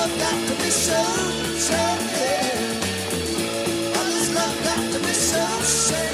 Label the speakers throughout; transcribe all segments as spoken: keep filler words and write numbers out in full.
Speaker 1: love got to be so sad? Why does love got to be so sad?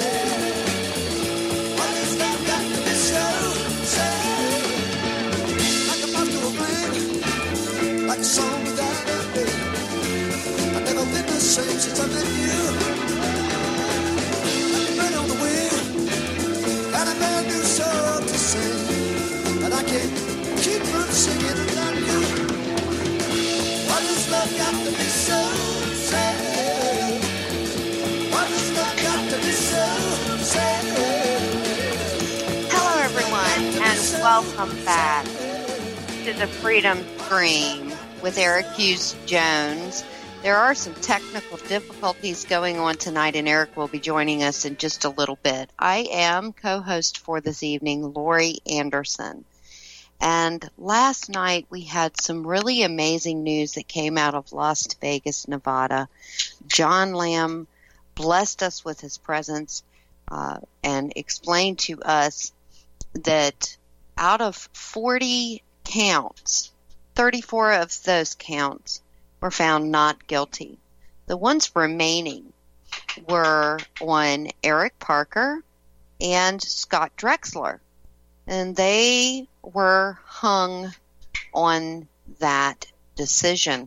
Speaker 1: Why does love got to be so sad? Like a moth to a flame, like a song without a name. I've never been the same since I met you. Like a bird on the wing, got a brand new song to sing, and I can't keep from singing without you. Why does love got to be so sad? Why does love got to be so sad?
Speaker 2: Hello, everyone, and welcome back to the Freedom Scream with Eric Hughes Jones. There are some technical difficulties going on tonight, and Eric will be joining us in just a little bit. I am co-host for this evening, Lori Anderson. And last night we had some really amazing news that came out of Las Vegas, Nevada. John Lamb blessed us with his presence uh, and explained to us that out of forty counts, thirty-four of those counts were found not guilty. The ones remaining were on Eric Parker and Scott Drexler, and they were hung on that decision.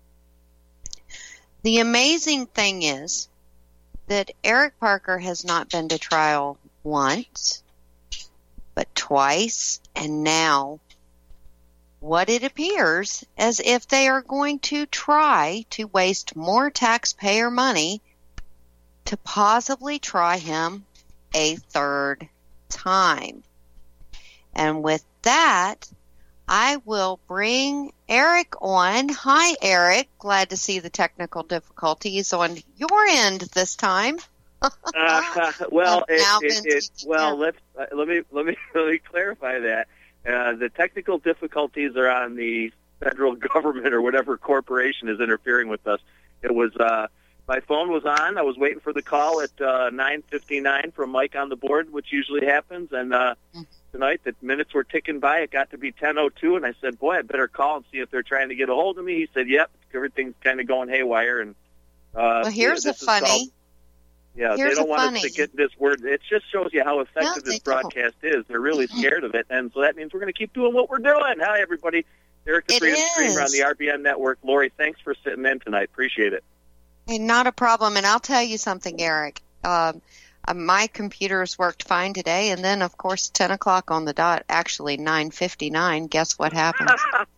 Speaker 2: The amazing thing is that Eric Parker has not been to trial once, but twice, and now what it appears as if they are going to try to waste more taxpayer money to possibly try him a third time. And with that, I will bring Eric on. Hi, Eric. Glad to see the technical difficulties on your end this time.
Speaker 3: uh, well, it, it, it, well, let's uh, let me let me let me clarify that. Uh, the technical difficulties are on the federal government or whatever corporation is interfering with us. It was uh, my phone was on. I was waiting for the call at uh, nine fifty-nine from Mike on the board, which usually happens. And uh, tonight, the minutes were ticking by. It got to be ten oh two, and I said, "Boy, I better call and see if they're trying to get a hold of me." He said, "Yep, everything's kind of going haywire." And uh,
Speaker 2: well, here's
Speaker 3: yeah,
Speaker 2: a funny.
Speaker 3: Called, yeah,
Speaker 2: here's
Speaker 3: they don't want
Speaker 2: funny.
Speaker 3: us to get this word. It just shows you how effective
Speaker 2: no,
Speaker 3: this broadcast don't. is. They're really scared of it, and so that means we're going to keep doing what we're doing. Hi, everybody. Eric the Freedom Screamer on the R B N Network. Lori, thanks for sitting in tonight. Appreciate it.
Speaker 2: Hey, not a problem. And I'll tell you something, Eric. Um, uh, my computers worked fine today, and then, of course, ten o'clock on the dot, actually nine fifty-nine, guess what happened?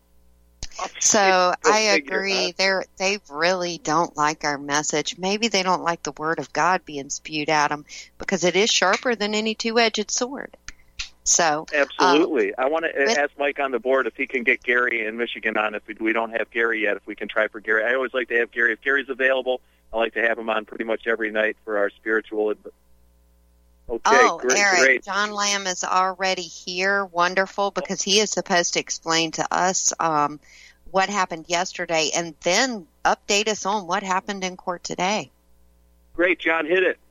Speaker 2: So I agree. They they really don't like our message. Maybe they don't like the word of God being spewed at them because it is sharper than any two-edged sword. So
Speaker 3: absolutely, um, I want to
Speaker 2: but,
Speaker 3: ask Mike on the board if he can get Gary in Michigan on. If we, we don't have Gary yet, if we can try for Gary. I always like to have Gary. If Gary's available, I like to have him on pretty much every night for our spiritual. Okay,
Speaker 2: oh,
Speaker 3: great,
Speaker 2: Eric,
Speaker 3: great.
Speaker 2: John Lamb is already here. Wonderful, because he is supposed to explain to us um, what happened yesterday and then update us on what happened in court today.
Speaker 3: Great, John, hit it.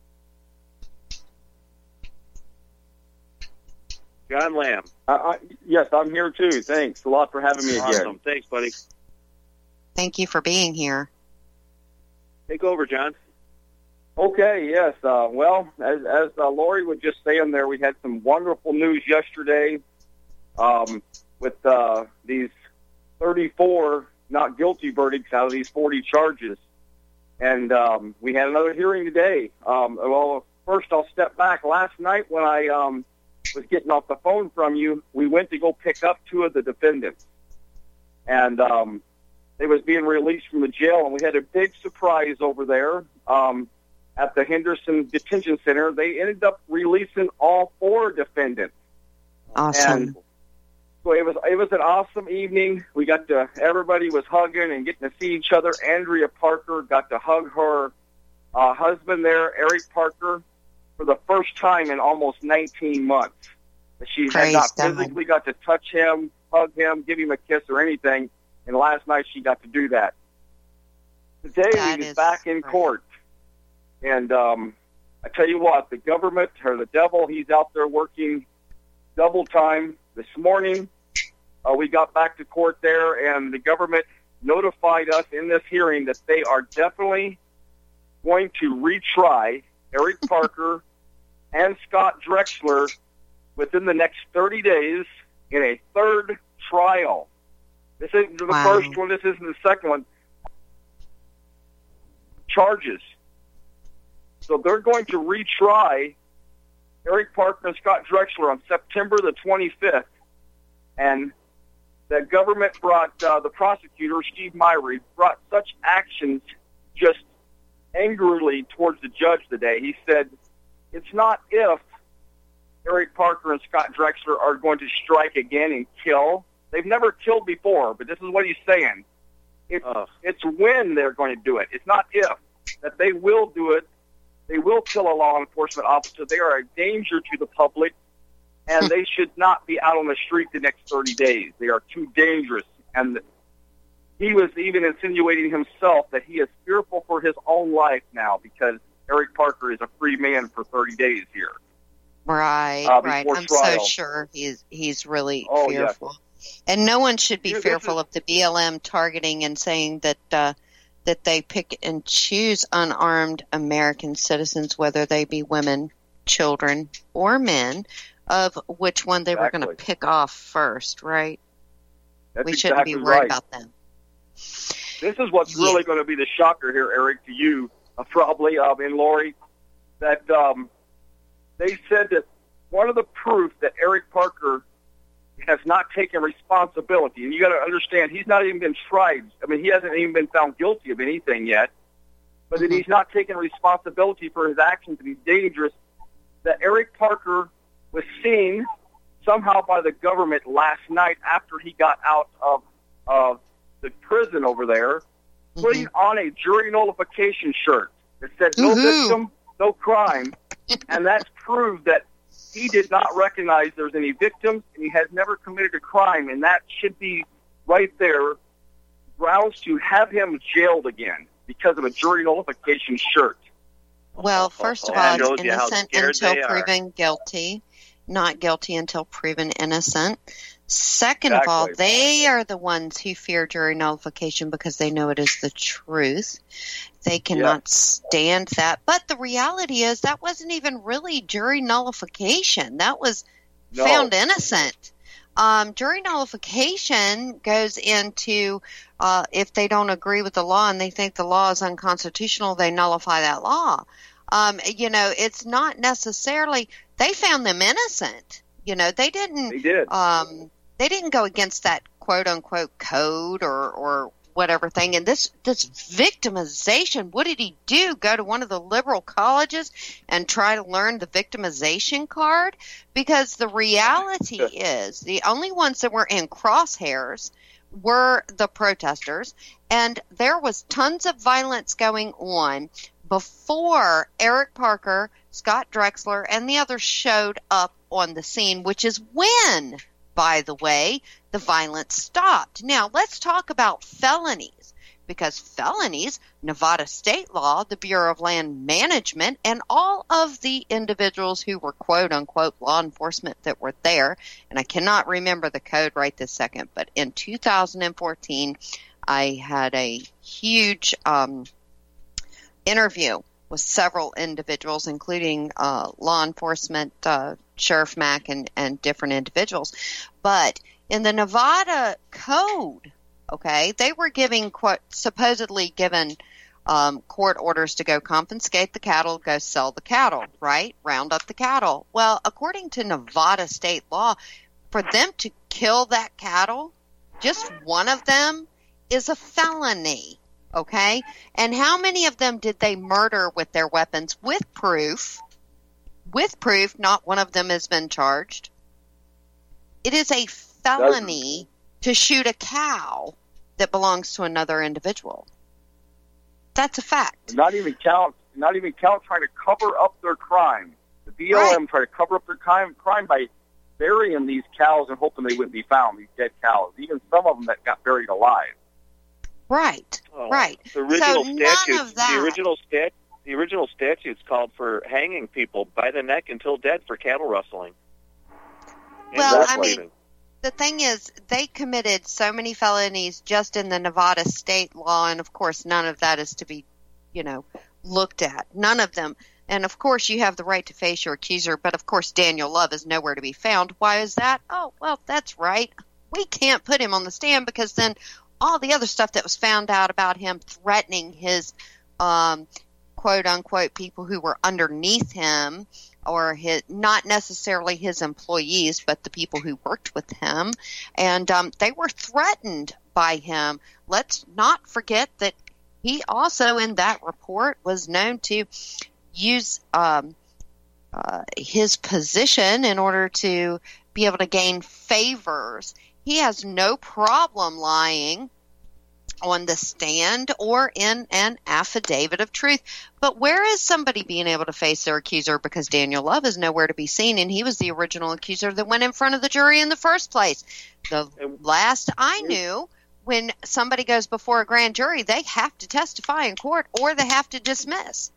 Speaker 3: John Lamb.
Speaker 4: Uh, I, yes, I'm here too. Thanks a lot for having me
Speaker 3: awesome.
Speaker 4: again.
Speaker 3: Thanks, buddy.
Speaker 2: Thank you for being here.
Speaker 3: Take over, John.
Speaker 4: Okay, yes. Uh, well, as, as uh, Lori was just saying there, we had some wonderful news yesterday um, with uh, these thirty-four not guilty verdicts out of these forty charges. And um, we had another hearing today. Um, well, first I'll step back. Last night when I um, was getting off the phone from you, we went to go pick up two of the defendants. And um, they was being released from the jail, and we had a big surprise over there. Um, at the Henderson Detention Center, they ended up releasing all four defendants.
Speaker 2: Awesome.
Speaker 4: And so it was it was an awesome evening. We got to, everybody was hugging and getting to see each other. Andrea Parker got to hug her uh, husband there, Eric Parker, for the first time in almost nineteen months. She
Speaker 2: Praise
Speaker 4: had not
Speaker 2: God.
Speaker 4: physically got to touch him, hug him, give him a kiss or anything, and last night she got to do that. Today
Speaker 2: That
Speaker 4: he's
Speaker 2: is
Speaker 4: back in
Speaker 2: great.
Speaker 4: court. And um, I tell you what, the government, or the devil, he's out there working double time. This morning, uh, we got back to court there, and the government notified us in this hearing that they are definitely going to retry Eric Parker and Scott Drexler within the next thirty days in a third trial. This isn't the
Speaker 2: Wow.
Speaker 4: first one. This isn't the second one. Charges. So they're going to retry Eric Parker and Scott Drexler on September the twenty-fifth. And the government brought, uh, the prosecutor, Steve Myrie, brought such actions just angrily towards the judge today. He said, it's not if Eric Parker and Scott Drexler are going to strike again and kill. They've never killed before, but this is what he's saying. It's,
Speaker 3: Uh.
Speaker 4: it's when they're going to do it. It's not if. That they will do it. They will kill a law enforcement officer. They are a danger to the public, and they should not be out on the street the next thirty days. They are too dangerous. And he was even insinuating himself that he is fearful for his own life now because Eric Parker is a free man for thirty days here.
Speaker 2: Right,
Speaker 4: uh,
Speaker 2: right.
Speaker 4: before
Speaker 2: I'm
Speaker 4: trial.
Speaker 2: so sure he's he's really
Speaker 4: Oh,
Speaker 2: fearful. And no one should be
Speaker 4: Here, this
Speaker 2: fearful
Speaker 4: is-
Speaker 2: of the B L M targeting and saying that uh, that they pick and choose unarmed American citizens, whether they be women, children, or men, of which one they were going
Speaker 4: Exactly.
Speaker 2: to pick off first, right?
Speaker 4: That's
Speaker 2: we shouldn't
Speaker 4: exactly
Speaker 2: be worried
Speaker 4: right.
Speaker 2: about them.
Speaker 4: This is what's
Speaker 2: Yeah.
Speaker 4: really going to be the shocker here, Eric, to you, uh, probably, um, and Lori, that um, they said that one of the proof that Eric Parker has not taken responsibility, and you got to understand, he's not even been tried. I mean, he hasn't even been found guilty of anything yet, but that
Speaker 2: Mhm.
Speaker 4: he's not taken responsibility for his actions and he's dangerous, that Eric Parker was seen somehow by the government last night after he got out of uh, the prison over there, putting on a jury nullification shirt that said no
Speaker 2: Woohoo.
Speaker 4: victim, no crime, and that's proved that he did not recognize there's any victims and he has never committed a crime, and that should be right there grounds to have him jailed again because of a jury nullification shirt.
Speaker 2: Well, first of
Speaker 3: Oh, I
Speaker 2: all,
Speaker 3: told
Speaker 2: it's
Speaker 3: you how
Speaker 2: innocent
Speaker 3: scared
Speaker 2: until
Speaker 3: they are.
Speaker 2: proven guilty, not guilty until proven innocent. Second of all,
Speaker 4: Exactly.
Speaker 2: they are the ones who fear jury nullification because they know it is the truth. They cannot stand that. But the reality is that wasn't even really jury nullification. That was
Speaker 4: No.
Speaker 2: found innocent. Um, jury nullification goes into uh, if they don't agree with the law and they think the law is unconstitutional, they nullify that law. Um, you know, it's not necessarily they found them innocent. You know, they didn't.
Speaker 4: They did.
Speaker 2: Um, they didn't go against that quote unquote code or or whatever thing. And this this victimization, what did he do? Go to one of the liberal colleges and try to learn the victimization card? Because the reality is the only ones that were in crosshairs were the protesters, and there was tons of violence going on before Eric Parker, Scott Drexler, and the others showed up on the scene, which is when, by the way, the violence stopped. Now, let's talk about felonies, because felonies, Nevada state law, the Bureau of Land Management, and all of the individuals who were quote-unquote law enforcement that were there, and I cannot remember the code right this second, but in two thousand fourteen, I had a huge um, interview with several individuals, including uh, law enforcement, uh, Sheriff Mack, and, and different individuals. But in the Nevada code, okay, they were giving, quote, supposedly given um, court orders to go confiscate the cattle, go sell the cattle, right? Round up the cattle. Well, according to Nevada state law, for them to kill that cattle, just one of them is a felony. Okay? And how many of them did they murder with their weapons with proof? With proof, not one of them has been charged. It is a felony to shoot a cow that belongs to another individual. That's a fact.
Speaker 4: Not even count. Not even count trying to cover up their crime. The B L M
Speaker 2: Right.
Speaker 4: tried to cover up their crime, crime by burying these cows and hoping they wouldn't be found. These dead cows, even some of them that got buried alive.
Speaker 2: Right.
Speaker 3: Oh,
Speaker 2: Right.
Speaker 3: The original
Speaker 2: So none
Speaker 3: statutes.
Speaker 2: of that-
Speaker 3: The original stat. The original statutes called for hanging people by the neck until dead for cattle rustling. And
Speaker 2: Well,
Speaker 3: wolf
Speaker 2: I mean,
Speaker 3: raping.
Speaker 2: the thing is, they committed so many felonies just in the Nevada state law, and of course, none of that is to be, you know, looked at. None of them. And of course, you have the right to face your accuser, but of course, Daniel Love is nowhere to be found. Why is that? Oh, well, that's right. We can't put him on the stand because then all the other stuff that was found out about him threatening his um, quote unquote people who were underneath him, or his, not necessarily his employees, but the people who worked with him. And um, they were threatened by him. Let's not forget that he also, in that report, was known to use um, uh, his position in order to be able to gain favors. He has no problem lying on the stand or in an affidavit of truth. But where is somebody being able to face their accuser, because Daniel Love is nowhere to be seen, and he was the original accuser that went in front of the jury in the first place. The last I knew, when somebody goes before a grand jury, they have to testify in court or they have to dismiss.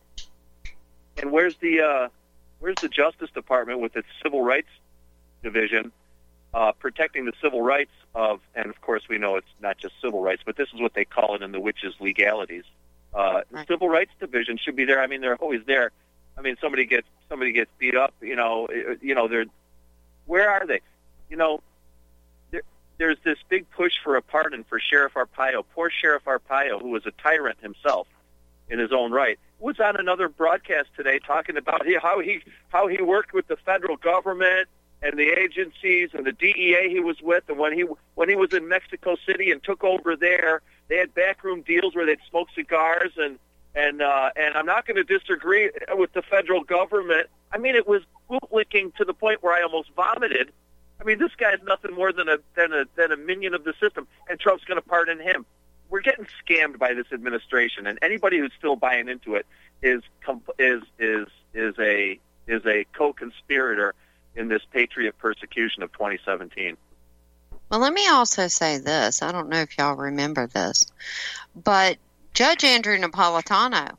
Speaker 3: And where's the uh, where's the Justice Department with its Civil Rights Division uh, protecting the civil rights of, and of course we know it's not just civil rights, but this is what they call it in the witches' legalities. Uh, the
Speaker 2: Right.
Speaker 3: Civil Rights Division should be there. I mean, they're always there. I mean, somebody gets somebody gets beat up. You know, it- you know, they're where are they? You know, there, there's this big push for a pardon for Sheriff Arpaio. Poor Sheriff Arpaio, who was a tyrant himself in his own right, was on another broadcast today talking about he, how he how he worked with the federal government and the agencies and the D E A he was with, and when he when he was in Mexico City and took over there, they had backroom deals where they'd smoke cigars, and and uh, and I'm not going to disagree with the federal government. I mean, it was bootlicking to the point where I almost vomited. I mean, this guy is nothing more than a than a than a minion of the system, and Trump's going to pardon him. We're getting scammed by this administration, and anybody who's still buying into it is is is is a is a co-conspirator in this patriot persecution of twenty seventeen.
Speaker 2: Well, let me also say this. I don't know if y'all remember this, but Judge Andrew Napolitano,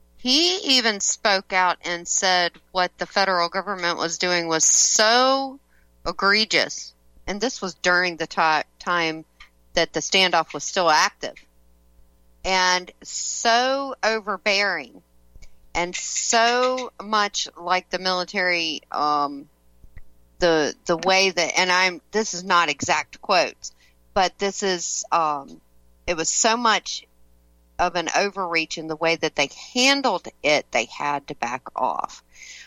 Speaker 2: he even spoke out and said what the federal government was doing was so egregious, and this was during the ti- time that the standoff was still active, and so overbearing, and so much like the military, um, the the way that, and I'm this is not exact quotes, but this is um, it was so much of an overreach in the way that they handled it, they had to back off.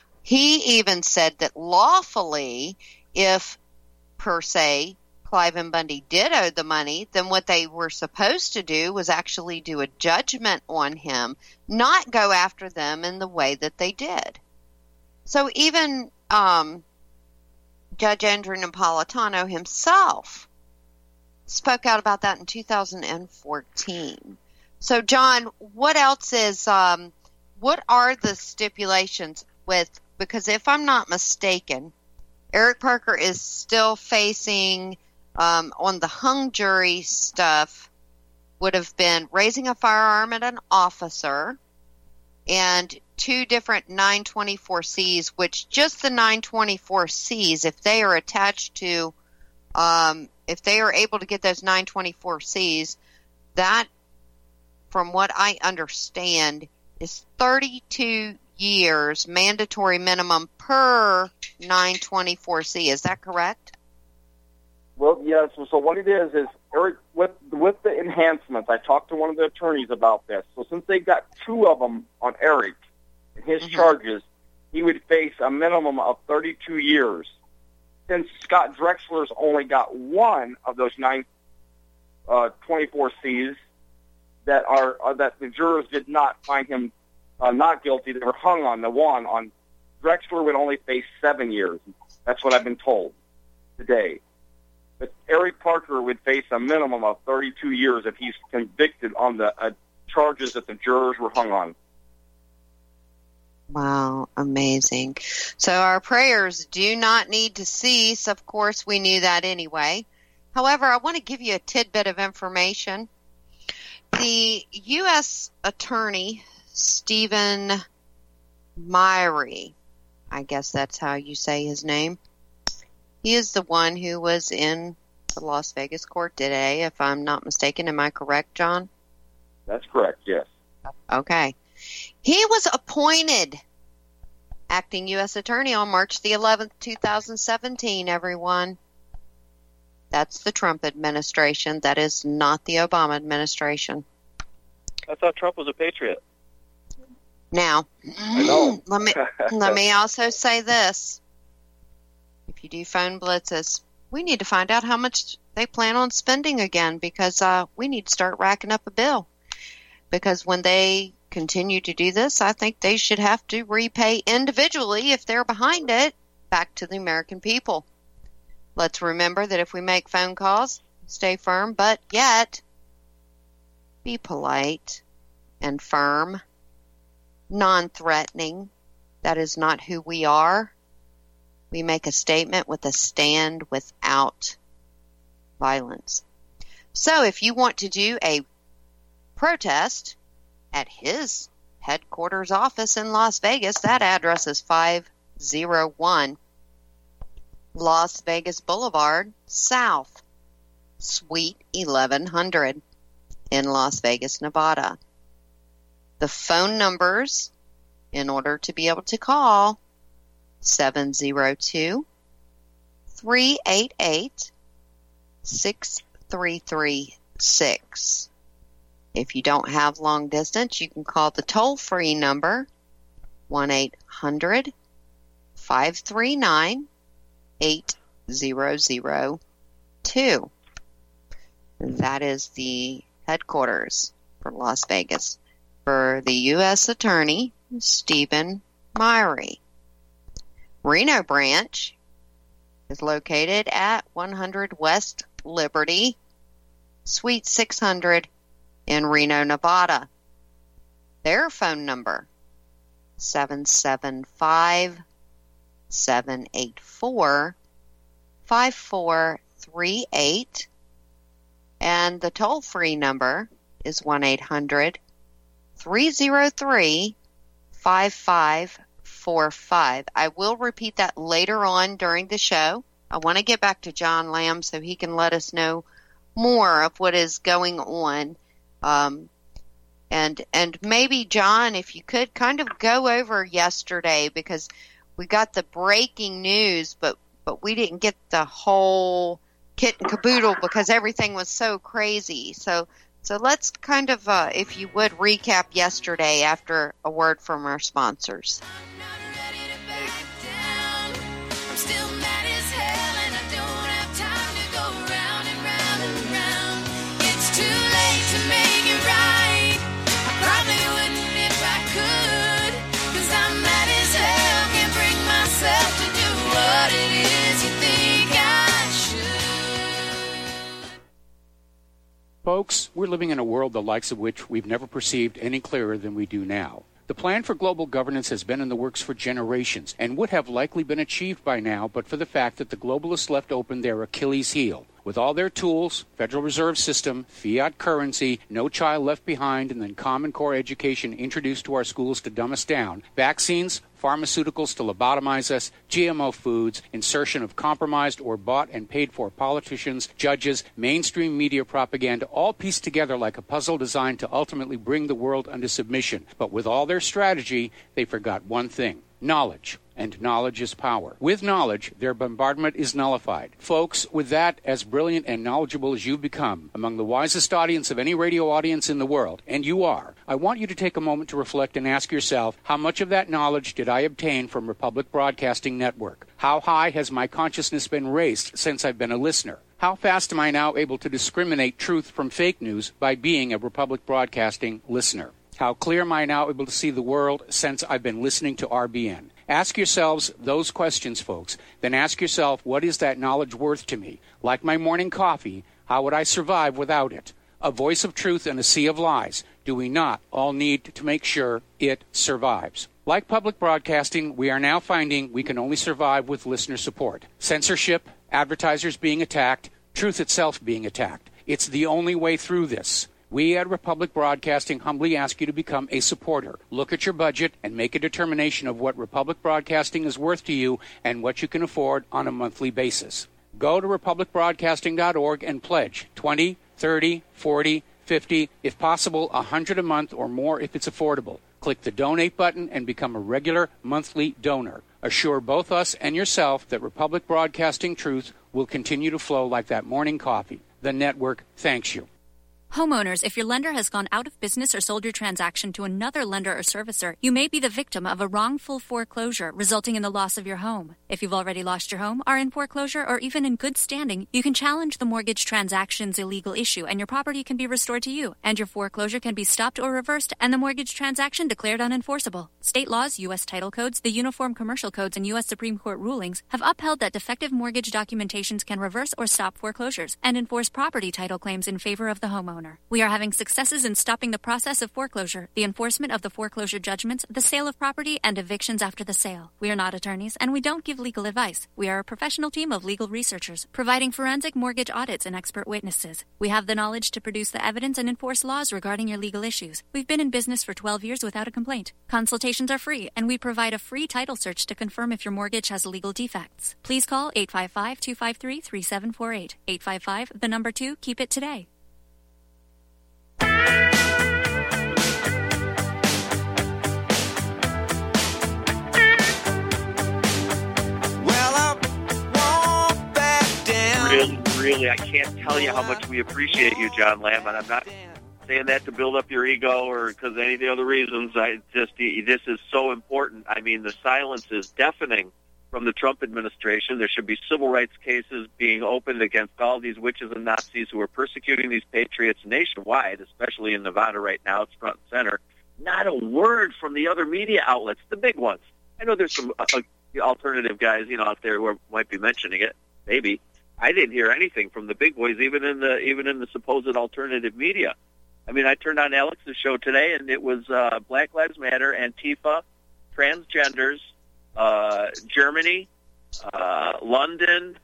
Speaker 2: He even said that lawfully, if per se Clive and Bundy did owe the money, then what they were supposed to do was actually do a judgment on him, not go after them in the way that they did. So even um, Judge Andrew Napolitano himself spoke out about that in two thousand fourteen. So, John, what else is, um, what are the stipulations with, because if I'm not mistaken, Eric Parker is still facing, um, on the hung jury stuff, would have been raising a firearm at an officer and two different nine twenty-four C's, which just the nine twenty-four C's, if they are attached to, um, if they are able to get those nine twenty-four C's, that, from what I understand, is thirty-two years mandatory minimum per nine twenty-four C. Is that correct?
Speaker 4: Well, yes. So, so what it is is Eric with with the enhancements. I talked to one of the attorneys about this. So since they got two of them on Eric and his
Speaker 2: Mhm.
Speaker 4: charges, he would face a minimum of thirty-two years. Since Scott Drexler's only got one of those nine uh, twenty-four C's that are uh, that the jurors did not find him uh, not guilty, they were hung on the one. On Drexler would only face seven years. That's what I've been told today. But Eric Parker would face a minimum of thirty-two years if he's convicted on the uh, charges that the jurors were hung on.
Speaker 2: Wow, amazing. So our prayers do not need to cease. Of course, we knew that anyway. However, I want to give you a tidbit of information. The U S Attorney, Stephen Myrie, I guess that's how you say his name, he is the one who was in the Las Vegas court today, if I'm not mistaken. Am I correct, John?
Speaker 4: That's correct, yes.
Speaker 2: Okay. He was appointed acting U S attorney on March the eleventh, two thousand seventeen, everyone. That's the Trump administration. That is not the Obama administration.
Speaker 3: I thought Trump was a patriot.
Speaker 2: Now,
Speaker 4: I know.
Speaker 2: let me let me also say this. If you do phone blitzes, we need to find out how much they plan on spending again, because uh, we need to start racking up a bill. Because when they continue to do this, I think they should have to repay individually, if they're behind it, back to the American people. Let's remember that if we make phone calls, stay firm, but yet be polite and firm, non-threatening. That is not who we are. We make a statement with a stand without violence. So if you want to do a protest at his headquarters office in Las Vegas, that address is five oh one Las Vegas Boulevard South, Suite eleven hundred in Las Vegas, Nevada. The phone numbers, in order to be able to call, seven oh two, three eight eight, six three three six. If you don't have long distance, you can call the toll-free number, one eight hundred, five three nine, eight zero zero two. That is the headquarters for Las Vegas for the U S Attorney, Stephen Myrie. Reno branch is located at one hundred West Liberty, Suite six hundred in Reno, Nevada. Their phone number, seven seven five, seven eight four, five four three eight, and the toll-free number is one eight hundred, three oh three, five five four five. I will repeat that later on during the show. I want to get back to John Lamb so he can let us know more of what is going on. Um, and and maybe, John, if you could kind of go over yesterday, because we got the breaking news, but, but we didn't get the whole kit and caboodle because everything was so crazy. So so let's kind of, uh, if you would, recap yesterday after a word from our sponsors.
Speaker 5: Folks, we're living in a world the likes of which we've never perceived any clearer than we do now. The plan for global governance has been in the works for generations and would have likely been achieved by now but for the fact that the globalists left open their Achilles heel. With all their tools, Federal Reserve System, fiat currency, no child left behind, and then Common Core education introduced to our schools to dumb us down, vaccines, pharmaceuticals to lobotomize us, G M O foods, insertion of compromised or bought and paid for politicians, judges, mainstream media propaganda, all pieced together like a puzzle designed to ultimately bring the world under submission. But with all their strategy, they forgot one thing: knowledge. And knowledge is power. With knowledge, their bombardment is nullified. Folks, with that, as brilliant and knowledgeable as you've become, among the wisest audience of any radio audience in the world, and you are, I want you to take a moment to reflect and ask yourself, how much of that knowledge did I obtain from Republic Broadcasting Network? How high has my consciousness been raised since I've been a listener? How fast am I now able to discriminate truth from fake news by being a Republic Broadcasting listener? How clear am I now able to see the world since I've been listening to R B N? Ask yourselves those questions, folks. Then ask yourself, what is that knowledge worth to me? Like my morning coffee, how would I survive without it? A voice of truth in a sea of lies. Do we not all need to make sure it survives? Like public broadcasting, we are now finding we can only survive with listener support. Censorship, advertisers being attacked, truth itself being attacked. It's the only way through this. We at Republic Broadcasting humbly ask you to become a supporter. Look at your budget and make a determination of what Republic Broadcasting is worth to you and what you can afford on a monthly basis. Go to republic broadcasting dot org and pledge twenty, thirty, forty, fifty, if possible, one hundred a month or more if it's affordable. Click the donate button and become a regular monthly donor. Assure both us and yourself that Republic Broadcasting Truth will continue to flow like that morning coffee. The network thanks you.
Speaker 6: Homeowners, if your lender has gone out of business or sold your transaction to another lender or servicer, you may be the victim of a wrongful foreclosure resulting in the loss of your home. If you've already lost your home, are in foreclosure, or even in good standing, you can challenge the mortgage transaction's illegal issue and your property can be restored to you, and your foreclosure can be stopped or reversed and the mortgage transaction declared unenforceable. State laws, U S title codes, the Uniform Commercial Codes, and U S Supreme Court rulings have upheld that defective mortgage documentations can reverse or stop foreclosures and enforce property title claims in favor of the homeowner. We are having successes in stopping the process of foreclosure, the enforcement of the foreclosure judgments, the sale of property, and evictions after the sale. We are not attorneys, and we don't give legal advice. We are a professional team of legal researchers, providing forensic mortgage audits and expert witnesses. We have the knowledge to produce the evidence and enforce laws regarding your legal issues. We've been in business for twelve years without a complaint. Consultations are free, and we provide a free title search to confirm if your mortgage has legal defects. Please call eight five five, two five three, three seven four eight. eight five five, the number two, keep it today.
Speaker 3: Really, really, I can't tell you how much we appreciate you, John Lamb, and I'm not saying that to build up your ego or because of any of the other reasons. I just this is so important. I mean, the silence is deafening from the Trump administration. There should be civil rights cases being opened against all these witches and Nazis who are persecuting these patriots nationwide, especially in Nevada right now. It's front and center. Not a word from the other media outlets, the big ones. I know there's some uh, alternative guys, you know, out there who might be mentioning it. Maybe. I didn't hear anything from the big boys, even in the even in the supposed alternative media. I mean, I turned on Alex's show today, and it was uh, Black Lives Matter, Antifa, transgenders, uh, Germany, uh, London,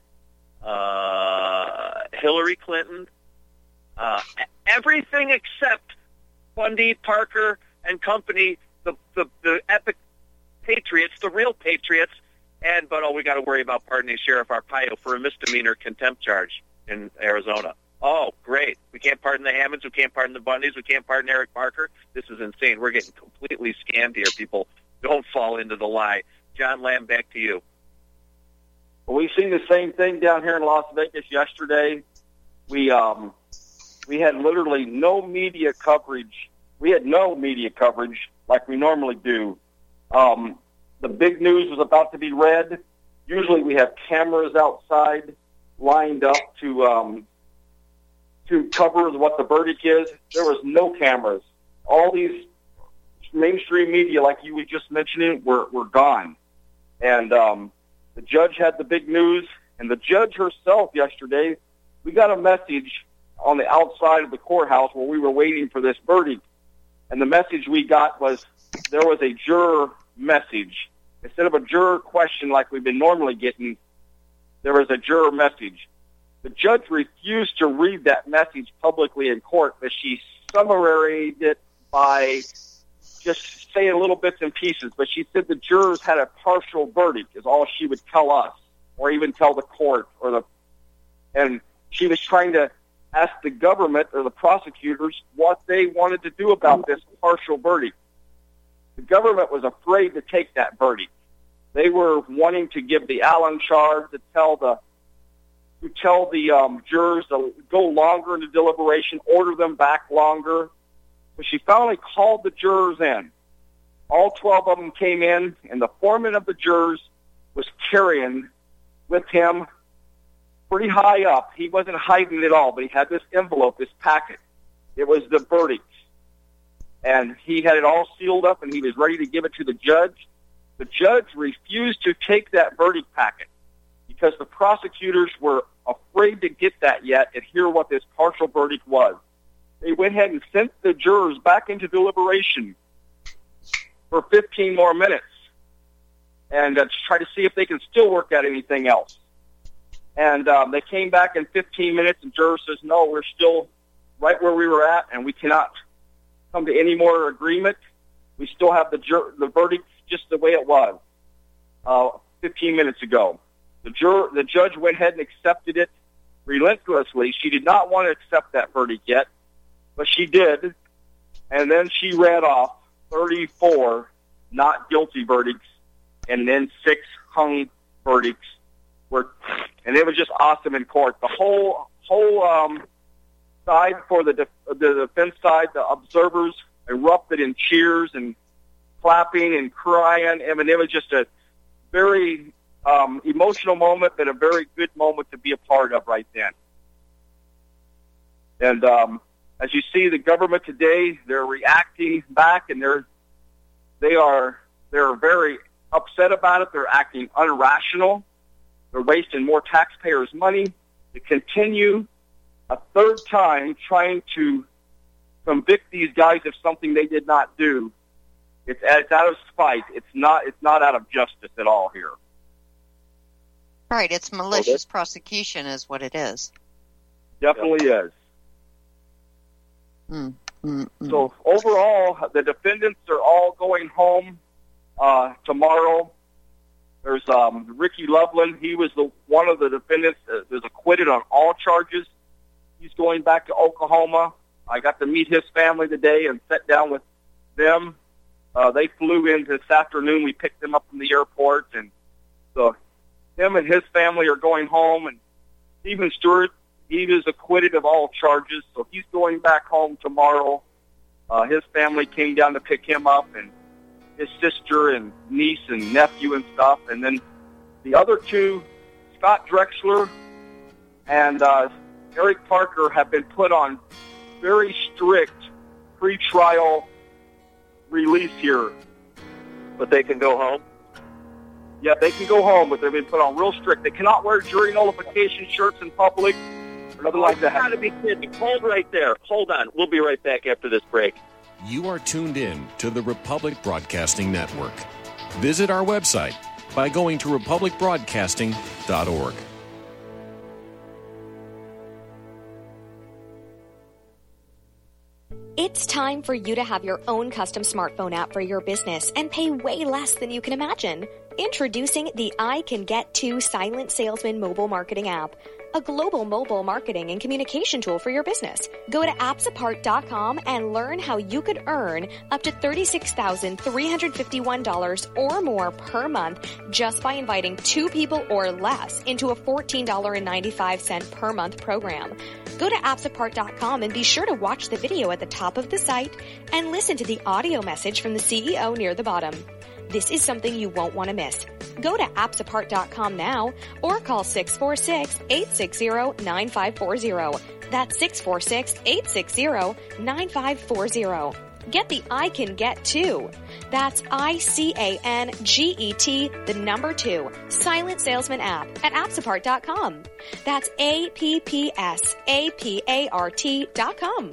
Speaker 3: uh, Hillary Clinton, uh, everything except Bundy, Parker, and company, the, the, the epic patriots, the real patriots. And, but, oh, we got to worry about pardoning Sheriff Arpaio for a misdemeanor contempt charge in Arizona. Oh, great. We can't pardon the Hammonds. We can't pardon the Bundys. We can't pardon Eric Parker. This is insane. We're getting completely scammed here, people. Don't fall into the lie. John Lamb, back to you.
Speaker 4: Well, we've seen the same thing down here in Las Vegas yesterday. We um, we had literally no media coverage. We had no media coverage like we normally do. Um The big news was about to be read. Usually we have cameras outside lined up to um, to cover what the verdict is. There was no cameras. All these mainstream media, like you were just mentioning, were, were gone. And um, the judge had the big news, and the judge herself yesterday, we got a message on the outside of the courthouse where we were waiting for this verdict. And the message we got was there was a juror message. Instead of a juror question like we've been normally getting, there was a juror message. The judge refused to read that message publicly in court, but she summarized it by just saying little bits and pieces. But she said the jurors had a partial verdict is all she would tell us, or even tell the court. or the. And she was trying to ask the government or the prosecutors what they wanted to do about this partial verdict. The government was afraid to take that verdict. They were wanting to give the Allen charge to tell the to tell the um, jurors to go longer into deliberation, order them back longer. But she finally called the jurors in. All twelve of them came in, and the foreman of the jurors was carrying with him pretty high up. He wasn't hiding it all, but he had this envelope, this packet. It was the verdict. And he had it all sealed up, and he was ready to give it to the judge. The judge refused to take that verdict packet because the prosecutors were afraid to get that yet and hear what this partial verdict was. They went ahead and sent the jurors back into deliberation for fifteen more minutes and uh, to try to see if they can still work out anything else. And um, they came back in fifteen minutes, and juror says, no, we're still right where we were at, and we cannot come to any more agreement. We still have the jur- the verdict just the way it was uh, fifteen minutes ago. The, jur- the judge went ahead and accepted it relentlessly. She did not want to accept that verdict yet, but she did. And then she read off thirty-four not guilty verdicts and then six hung verdicts. Were, and it was just awesome in court. The whole whole um, side for the, def- the defense side, the observers erupted in cheers and clapping and crying. I mean, it was just a very um, emotional moment, but a very good moment to be a part of right then. And um, as you see, the government today, they're reacting back, and they're they are they're very upset about it. They're acting irrational. They're wasting more taxpayers' money to continue a third time trying to convict these guys of something they did not do. It's, it's out of spite. It's not. It's not out of justice at all here.
Speaker 2: Right. It's malicious prosecution, is what it is.
Speaker 4: Definitely is.
Speaker 2: Mm, mm, mm.
Speaker 4: So overall, the defendants are all going home uh, tomorrow. There's um, Ricky Loveland. He was the one of the defendants that was acquitted on all charges. He's going back to Oklahoma. I got to meet his family today and sat down with them. Uh, they flew in this afternoon. We picked them up from the airport, and so him and his family are going home. And Stephen Stewart, he was acquitted of all charges, so he's going back home tomorrow. Uh, his family came down to pick him up, and his sister and niece and nephew and stuff. And then the other two, Scott Drexler and uh, Eric Parker, have been put on very strict pre-trial release here.
Speaker 3: But they can go home?
Speaker 4: Yeah, they can go home, but they've been put on real strict. They cannot wear jury nullification shirts in public or nothing like that.
Speaker 3: You got to be kidding. Hold right there. Hold on. We'll be right back after this break.
Speaker 7: You are tuned in to the Republic Broadcasting Network. Visit our website by going to republic broadcasting dot org.
Speaker 8: It's time for you to have your own custom smartphone app for your business and pay way less than you can imagine. Introducing the I Can Get To Silent Salesman mobile marketing app, a global mobile marketing and communication tool for your business. Go to apps apart dot com and learn how you could earn up to thirty-six thousand three hundred fifty-one dollars or more per month just by inviting two people or less into a fourteen dollars and ninety-five cents per month program. Go to apps apart dot com and be sure to watch the video at the top of the site and listen to the audio message from the C E O near the bottom. This is something you won't want to miss. Go to apps apart dot com now or call six four six, eight six zero, nine five four zero. That's six four six, eight six zero, nine five four zero. Get the I Can Get To. That's I C A N G E T, the number two, Silent Salesman app at apps apart dot com. That's A P P S A P A R T dot com.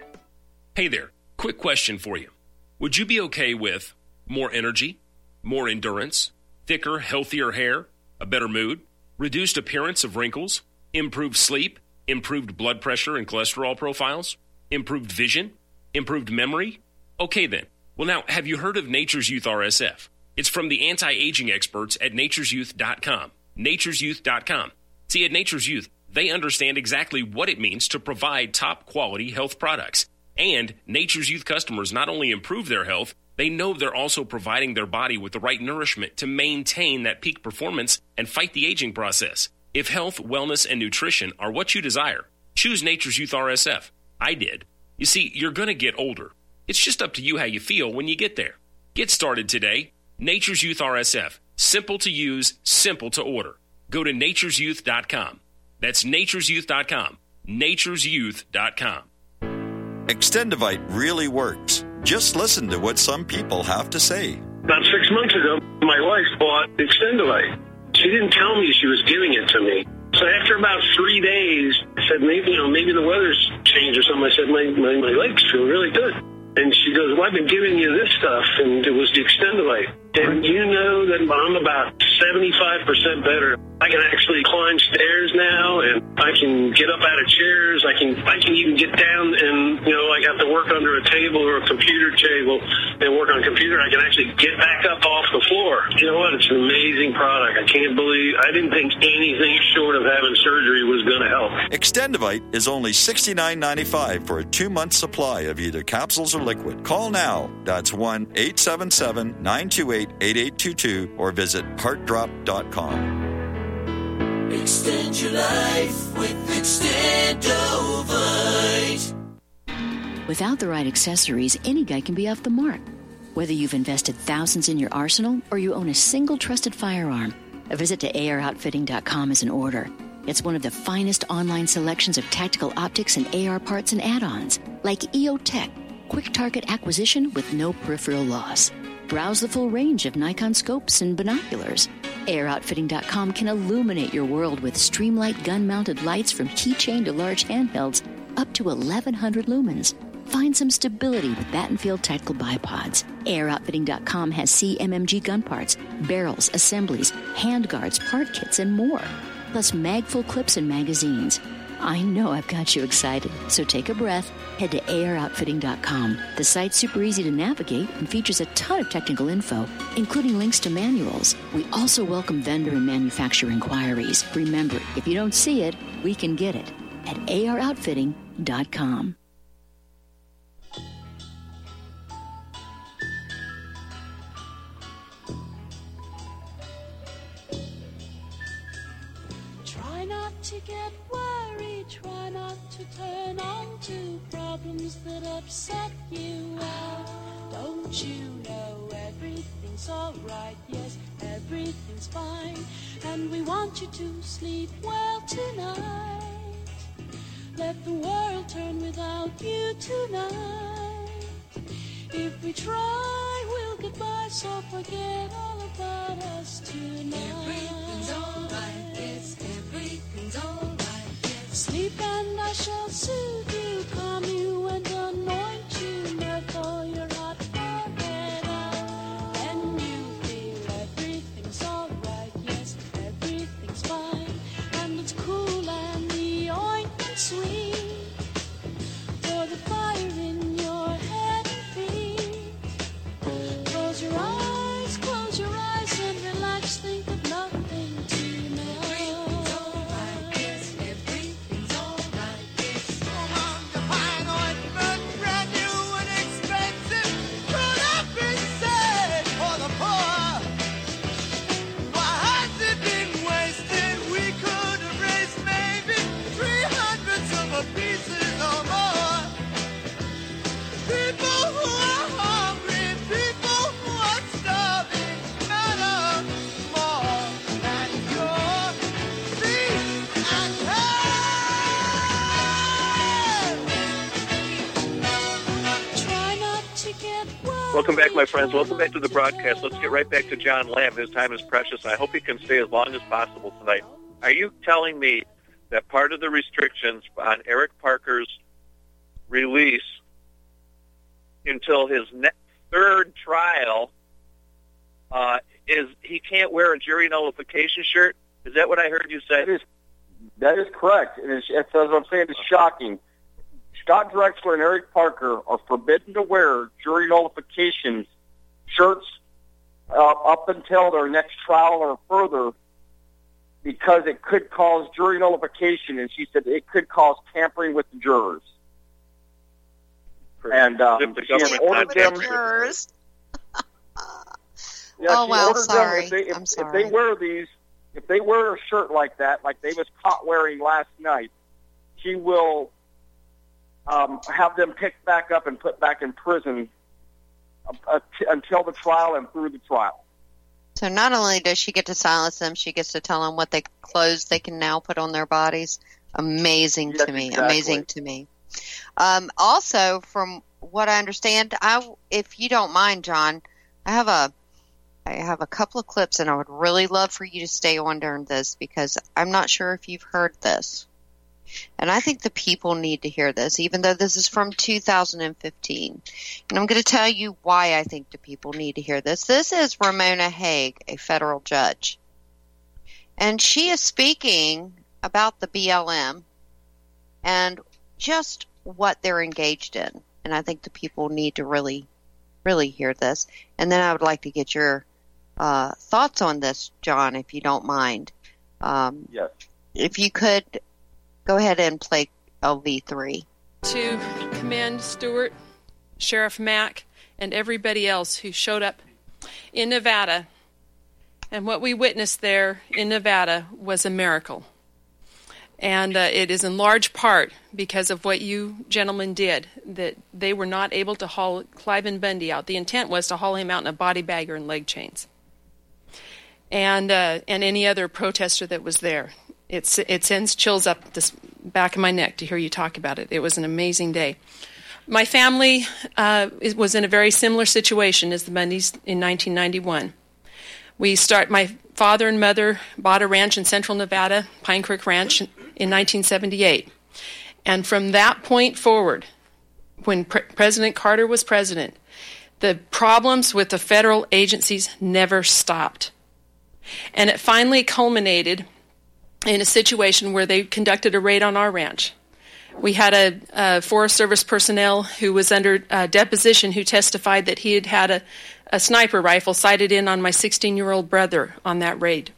Speaker 9: Hey there, quick question for you. Would you be okay with more energy, more endurance, thicker, healthier hair, a better mood, reduced appearance of wrinkles, improved sleep, improved blood pressure and cholesterol profiles, improved vision, improved memory? Okay then. Well now, have you heard of Nature's Youth R S F? It's from the anti-aging experts at natures youth dot com. natures youth dot com. See, at Nature's Youth, they understand exactly what it means to provide top-quality health products. And Nature's Youth customers not only improve their health, they know they're also providing their body with the right nourishment to maintain that peak performance and fight the aging process. If health, wellness, and nutrition are what you desire, choose Nature's Youth R S F. I did. You see, you're going to get older. It's just up to you how you feel when you get there. Get started today. Nature's Youth R S F. Simple to use, simple to order. Go to natures youth dot com. That's natures youth dot com. natures youth dot com.
Speaker 10: Extendivite really works. Just listen to what some people have to say.
Speaker 11: About six months ago, my wife bought Extendivite. She didn't tell me she was giving it to me. So after about three days, I said, maybe, you know, maybe the weather's changed or something. I said, my, my, my legs feel really good. And she goes, well, I've been giving you this stuff, and it was the Extendivite. And you know that I'm about seventy-five percent better. I can actually climb stairs now, and I can get up out of chairs. I can I can even get down, and, you know, I got the work under a table or a computer table and work on a computer. I can actually get back up off the floor. You know what? It's an amazing product. I can't believe, I didn't think anything short of having surgery was going to help.
Speaker 10: Extendivite is only sixty-nine ninety-five for a two-month supply of either capsules or liquid. Call now. That's one eight seven seven, nine two eight, eight eight two two or visit heart drop dot com.
Speaker 1: Extend your life with Extendovite.
Speaker 12: Without the right accessories, any guy can be off the mark. Whether you've invested thousands in your arsenal or you own a single trusted firearm, a visit to A R outfitting dot com is in order. It's one of the finest online selections of tactical optics and A R parts and add-ons, like E O Tech, quick target acquisition with no peripheral loss. Browse the full range of Nikon scopes and binoculars. A R outfitting dot com can illuminate your world with Streamlight gun-mounted lights from keychain to large handhelds up to eleven hundred lumens. Find some stability with Battenfield Tactical Bipods. A R outfitting dot com has C M M G gun parts, barrels, assemblies, handguards, part kits, and more. Plus mag-full clips and magazines. I know I've got you excited, so take a breath. Head to A R outfitting dot com. The site's super easy to navigate and features a ton of technical info, including links to manuals. We also welcome vendor and manufacturer inquiries. Remember, if you don't see it, we can get it at A R outfitting dot com.
Speaker 13: Try not to get worried, try not to turn on to problems that upset you. Well, don't you know everything's alright? Yes, everything's fine, and we want you to sleep well tonight. Let the world turn without you tonight. If we try, we'll get by, so forget all about us tonight. Everything's alright, yes, everything's alright, yes. Sleep and I shall soothe you, calm you and anoint you, therefore your hot forehead out. Then you feel everything's alright, yes, everything's fine, and it's cool and the ointment sweet, for the fire in your head and feet. Close your eyes, close your eyes and relax, think of nothing tonight. Everything's alright, yes, everything's alright, yes. Come on, the fine ointment, brand new and expensive, could have been saved for the poor. Why has it been wasted? We could have raised maybe three hundredths of a pieces or more. People who are hungry, people who are starving, matter more than your feet and head. Try not to get worried.
Speaker 3: Welcome back, my friends. Welcome back to the broadcast. Let's get right back to John Lamb. His time is precious. I hope he can stay as long as possible tonight. Are you telling me that part of the restrictions on Eric Parker's release until his ne- third trial uh, is he can't wear a jury nullification shirt? Is that what I heard you say?
Speaker 4: That is, that is correct. And it's, it's, as I'm saying, it's shocking. Scott Drexler and Eric Parker are forbidden to wear jury nullification shirts uh, up until their next trial or further, because it could cause jury nullification, and she said it could cause tampering with the jurors. And um,
Speaker 3: If the
Speaker 4: she had
Speaker 3: government
Speaker 4: ordered them.
Speaker 3: contacts
Speaker 2: Jurors.
Speaker 4: Yeah,
Speaker 2: Oh,
Speaker 4: she
Speaker 2: well,
Speaker 4: ordered them
Speaker 2: sorry.
Speaker 4: if they, if,
Speaker 2: I'm
Speaker 4: if
Speaker 2: sorry.
Speaker 4: they wear these, if they wear a shirt like that, like they was caught wearing last night, she will um, have them picked back up and put back in prison uh, uh, t- until the trial and through the trial.
Speaker 2: So not only does she get to silence them, she gets to tell them what they clothes they can now put on their bodies. Amazing
Speaker 4: Yes,
Speaker 2: to me.
Speaker 4: exactly.
Speaker 2: Amazing to me. Um, also, from what I understand, I, if you don't mind, John, I have a, I have a couple of clips, and I would really love for you to stay on during this because I'm not sure if you've heard this, and I think the people need to hear this, even though this is from two thousand fifteen. And I'm going to tell you why I think the people need to hear this. This is Ramona Hague, a federal judge, and she is speaking about the B L M and just what they're engaged in. and I think the people need to really, really hear this. And then I would like to get your uh, thoughts on this, John, if you don't mind. Um,
Speaker 4: yes.
Speaker 2: If you could go ahead and play L V three.
Speaker 14: To commend Stewart, Sheriff Mack, and everybody else who showed up in Nevada. And what we witnessed there in Nevada was a miracle. And uh, it is in large part because of what you gentlemen did, that they were not able to haul Cliven Bundy out. The intent was to haul him out in a body bagger and leg chains. And uh, and any other protester that was there. It's, it sends chills up the back of my neck to hear you talk about it. It was an amazing day. My family uh, was in a very similar situation as the Bundys in nineteen ninety-one. We start. My father and mother bought a ranch in central Nevada, Pine Creek Ranch, in nineteen seventy-eight. And from that point forward, when Pre- President Carter was president, the problems with the federal agencies never stopped. And it finally culminated in a situation where they conducted a raid on our ranch. We had a, a Forest Service personnel who was under uh, deposition who testified that he had had a, a sniper rifle sighted in on my sixteen-year-old brother on that raid.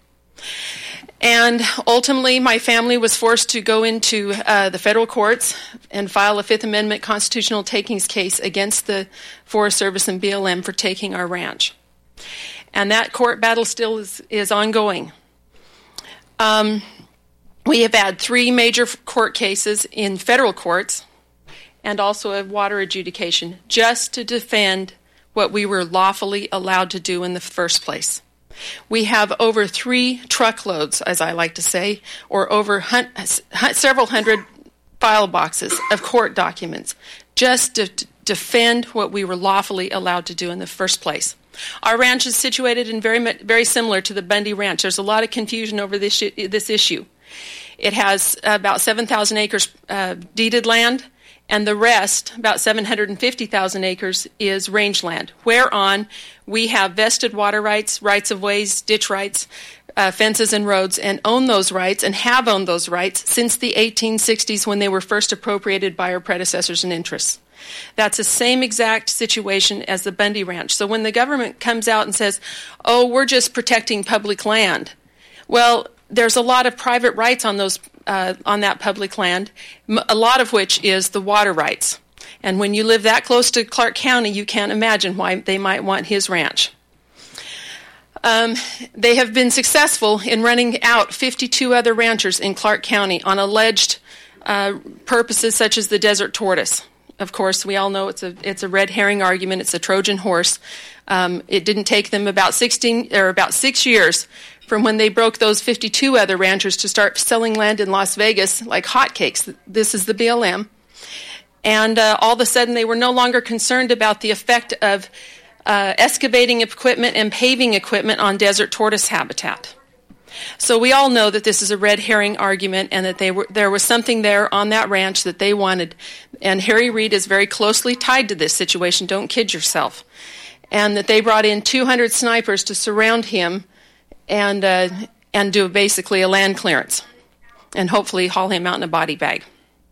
Speaker 14: And ultimately, my family was forced to go into uh, the federal courts and file a Fifth Amendment constitutional takings case against the Forest Service and B L M for taking our ranch. And that court battle still is, is ongoing. Um, we have had three major court cases in federal courts and also a water adjudication just to defend what we were lawfully allowed to do in the first place. We have over three truckloads, as I like to say, or over hun- several hundred file boxes of court documents just to t- defend what we were lawfully allowed to do in the first place. Our ranch is situated in very very similar to the Bundy Ranch. There's a lot of confusion over this this issue. It has about seven thousand acres uh, deeded land, and the rest, about seven hundred fifty thousand acres, is rangeland, whereon we have vested water rights, rights-of-ways, ditch rights, uh, fences and roads, and own those rights and have owned those rights since the eighteen sixties when they were first appropriated by our predecessors and interests. That's the same exact situation as the Bundy Ranch. So when the government comes out and says, oh, we're just protecting public land, well, there's a lot of private rights on those uh, on that public land, a lot of which is the water rights. And when you live that close to Clark County, you can't imagine why they might want his ranch. Um, they have been successful in running out fifty-two other ranchers in Clark County on alleged uh, purposes such as the desert tortoise. Of course, we all know it's a it's a red herring argument. It's a Trojan horse. Um, it didn't take them about sixteen or about six years from when they broke those fifty-two other ranchers to start selling land in Las Vegas like hotcakes. This is the B L M, and uh, all of a sudden they were no longer concerned about the effect of uh, excavating equipment and paving equipment on desert tortoise habitat. So we all know that this is a red herring argument and that they were, there was something there on that ranch that they wanted. And Harry Reid is very closely tied to this situation, don't kid yourself. And that they brought in two hundred snipers to surround him and uh, and do basically a land clearance and hopefully haul him out in a body bag.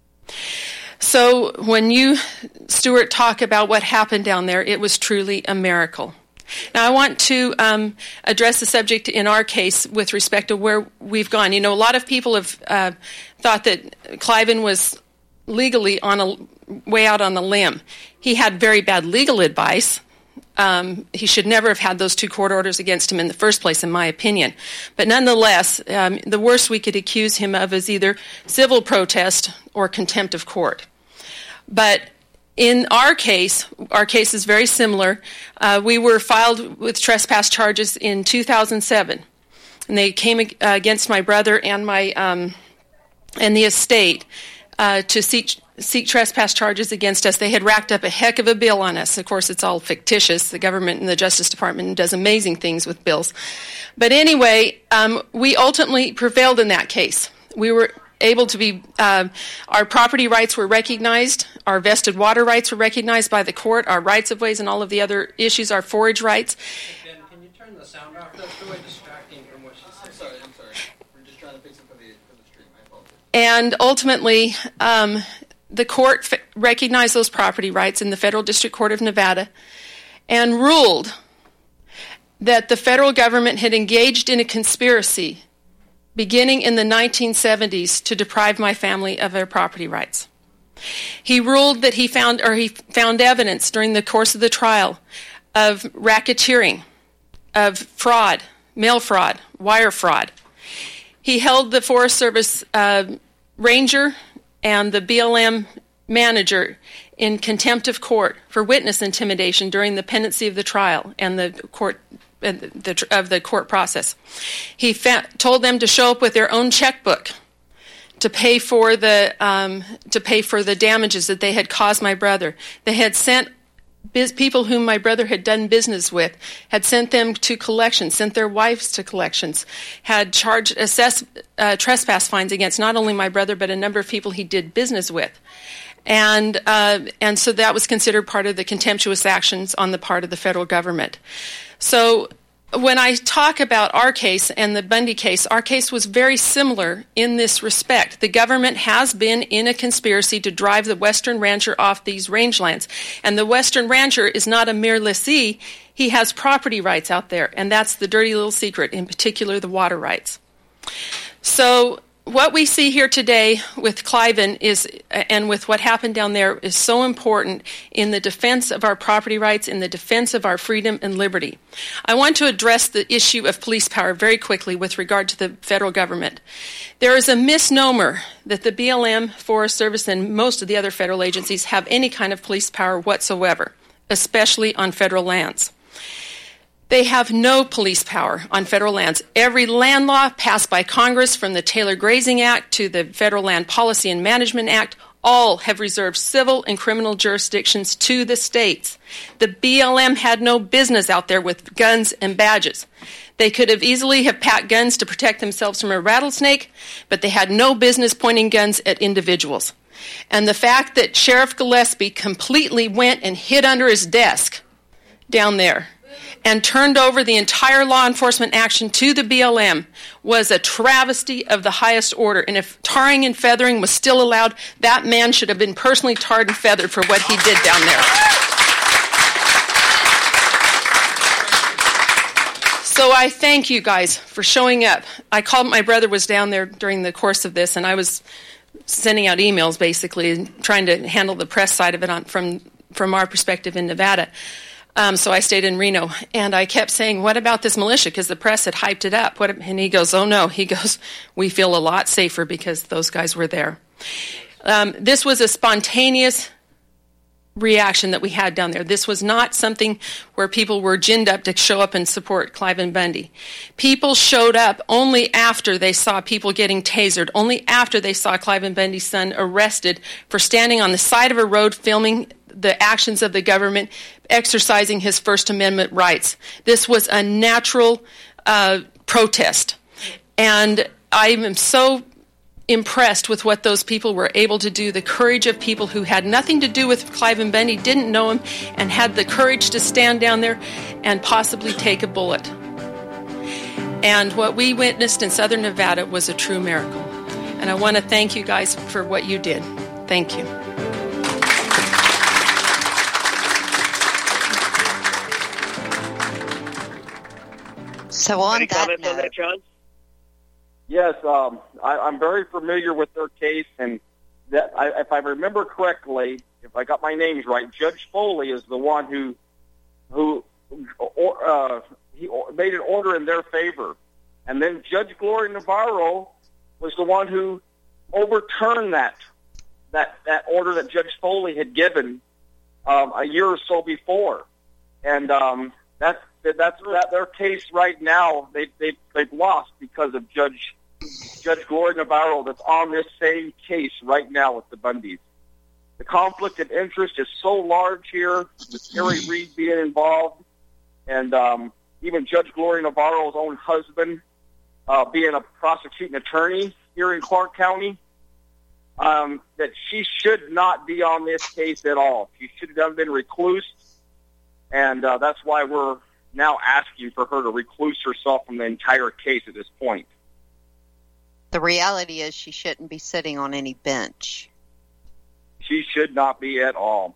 Speaker 14: So when you, Stewart, talk about what happened down there, it was truly a miracle. Now, I want to um, address the subject in our case with respect to where we've gone. You know, a lot of people have uh, thought that Cliven was legally on a way out on a limb. He had very bad legal advice. Um, he should never have had those two court orders against him in the first place, in my opinion. But nonetheless, um, the worst we could accuse him of is either civil protest or contempt of court. But in our case, our case is very similar. Uh, we were filed with trespass charges in two thousand seven, and they came ag- against my brother and my um, and the estate uh, to seek seek trespass charges against us. They had racked up a heck of a bill on us. Of course, it's all fictitious. The government and the Justice Department does amazing things with bills. But anyway, um, we ultimately prevailed in that case. We were able to be, uh, our property rights were recognized, our vested water rights were recognized by the court, our rights of ways and all of the other issues, our forage rights.
Speaker 15: Hey, Ben, can you turn the sound off? That's really distracting from what she said. I'm sorry, I'm sorry. We're just trying to fix it for the, for the stream. I apologize.
Speaker 14: And ultimately, um, the court f- recognized those property rights in the Federal District Court of Nevada and ruled that the federal government had engaged in a conspiracy beginning in the nineteen seventies to deprive my family of their property rights. He ruled that he found, or he found evidence during the course of the trial of racketeering, of fraud, mail fraud, wire fraud. He held the Forest Service uh, ranger and the B L M manager in contempt of court for witness intimidation during the pendency of the trial and the court uh, the, of the court process. He fa- told them to show up with their own checkbook to pay for the um, to pay for the damages that they had caused my brother. They had sent biz- people whom my brother had done business with, had sent them to collections, sent their wives to collections, had charged assess uh, trespass fines against not only my brother but a number of people he did business with. And uh, and so that was considered part of the contemptuous actions on the part of the federal government. So when I talk about our case and the Bundy case, our case was very similar in this respect. The government has been in a conspiracy to drive the Western rancher off these rangelands. And the Western rancher is not a mere lessee. He has property rights out there, and that's the dirty little secret, in particular the water rights. So what we see here today with Cliven is, and with what happened down there, is so important in the defense of our property rights, in the defense of our freedom and liberty. I want to address the issue of police power very quickly with regard to the federal government. There is a misnomer that the B L M, Forest Service, and most of the other federal agencies have any kind of police power whatsoever, especially on federal lands. They have no police power on federal lands. Every land law passed by Congress, from the Taylor Grazing Act to the Federal Land Policy and Management Act, all have reserved civil and criminal jurisdictions to the states. The B L M had no business out there with guns and badges. They could have easily have packed guns to protect themselves from a rattlesnake, but they had no business pointing guns at individuals. And the fact that Sheriff Gillespie completely went and hid under his desk down there and turned over the entire law enforcement action to the B L M was a travesty of the highest order. And if tarring and feathering was still allowed, that man should have been personally tarred and feathered for what he did down there. So I thank you guys for showing up. I called, my brother was down there during the course of this, and I was sending out emails basically and trying to handle the press side of it on, from, from our perspective in Nevada. Um, so I stayed in Reno, and I kept saying, what about this militia? Because the press had hyped it up. What, and he goes, oh, no. He goes, we feel a lot safer because those guys were there. Um, this was a spontaneous reaction that we had down there. This was not something where people were ginned up to show up and support Cliven Bundy. People showed up only after they saw people getting tasered, only after they saw Cliven Bundy's son arrested for standing on the side of a road filming the actions of the government exercising his First Amendment rights. This was a natural uh, protest. And I am so impressed with what those people were able to do, the courage of people who had nothing to do with Cliven Bundy, didn't know him, and had the courage to stand down there and possibly take a bullet. And what we witnessed in Southern Nevada was a true miracle. And I want to thank you guys for what you did. Thank you.
Speaker 2: So on
Speaker 4: Any
Speaker 2: that
Speaker 4: comments
Speaker 2: note,
Speaker 4: on that, John? Yes, um, I, I'm very familiar with their case, and that I, if I remember correctly, if I got my names right, Judge Foley is the one who who or, uh, he made an order in their favor, and then Judge Gloria Navarro was the one who overturned that that that order that Judge Foley had given um, a year or so before, and um, that's that's that their case right now. They they they've lost because of Judge Judge Gloria Navarro that's on this same case right now with the Bundys. The conflict of interest is so large here, with Terry Reed being involved, and um, even Judge Gloria Navarro's own husband uh, being a prosecuting attorney here in Clark County, um, that she should not be on this case at all. She should have been reclused, and uh, that's why we're now asking for her to recluse herself from the entire case at this point.
Speaker 2: The reality is she shouldn't be sitting on any bench.
Speaker 4: she should not be at all.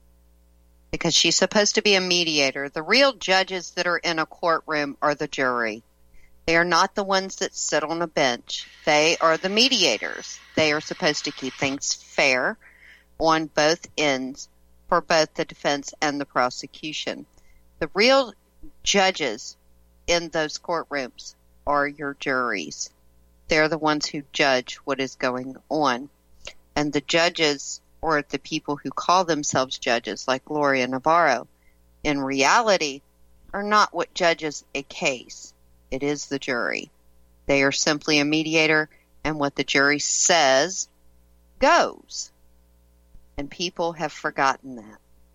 Speaker 2: Because she's supposed to be a mediator. The real judges that are in a courtroom are the jury. They are not the ones that sit on a bench. They are the mediators. They are supposed to keep things fair on both ends for both the defense and the prosecution. The real judges in those courtrooms are your juries. They're the ones who judge what is going on. And the judges, or the people who call themselves judges, like Gloria Navarro, in reality are not what judges a case. It is the jury. They are simply a mediator, and what the jury says goes. And people have forgotten that.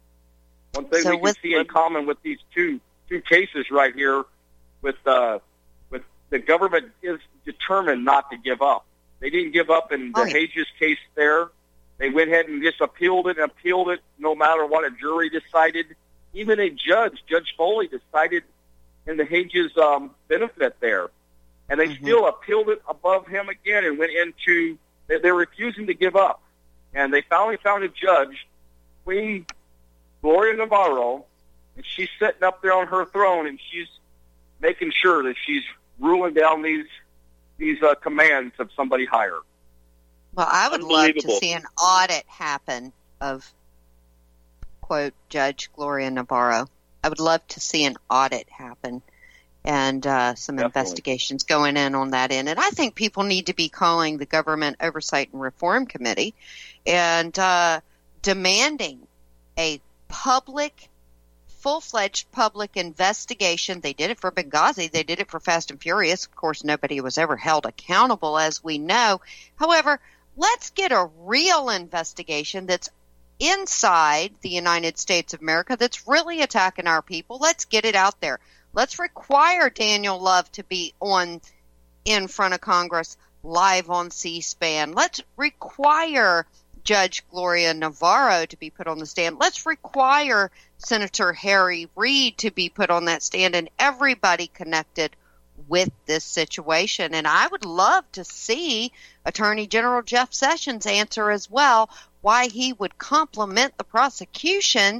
Speaker 4: One thing
Speaker 2: So
Speaker 4: we can
Speaker 2: with-
Speaker 4: see in common with these two two cases right here, with uh, with the government is determined not to give up. They didn't give up in the
Speaker 2: Oh, yeah.
Speaker 4: Hages case there. They went ahead and just appealed it and appealed it no matter what a jury decided. Even a judge, Judge Foley, decided in the Hages um, benefit there. And they
Speaker 2: Mm-hmm.
Speaker 4: still appealed it above him again and went into, they, they're refusing to give up. And they finally found a judge, Queen Gloria Navarro, and she's sitting up there on her throne, and she's making sure that she's ruling down these these uh, commands of somebody higher.
Speaker 2: Well, I would love to
Speaker 4: Unbelievable.
Speaker 2: see an audit happen of, quote, Judge Gloria Navarro. I would love to see an audit happen and uh, some
Speaker 4: Definitely.
Speaker 2: investigations going in on that end. And I think people need to be calling the Government Oversight and Reform Committee and uh, demanding a public, full-fledged public investigation. They did it for Benghazi. They did it for Fast and Furious. Of course, nobody was ever held accountable, as we know. However, let's get a real investigation that's inside the United States of America that's really attacking our people. Let's get it out there. Let's require Daniel Love to be on in front of Congress live on C-SPAN. Let's require Judge Gloria Navarro to be put on the stand. Let's require Senator Harry Reid to be put on that stand, and everybody connected with this situation. And I would love to see Attorney General Jeff Sessions answer as well why he would compliment the prosecution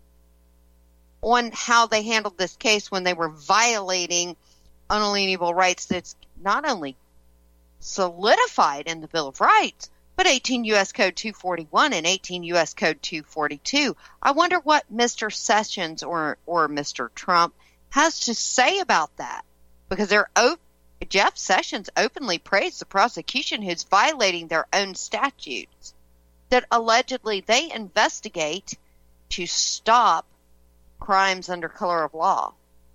Speaker 2: on how they handled this case when they were violating unalienable rights that's not only solidified in the Bill of Rights, but eighteen U S Code two forty-one and eighteen U S Code two forty-two. I wonder what Mister Sessions or, or Mister Trump has to say about that, because they're op- Jeff Sessions openly praised the prosecution who's violating their own statutes that allegedly they investigate to stop crimes under color of law.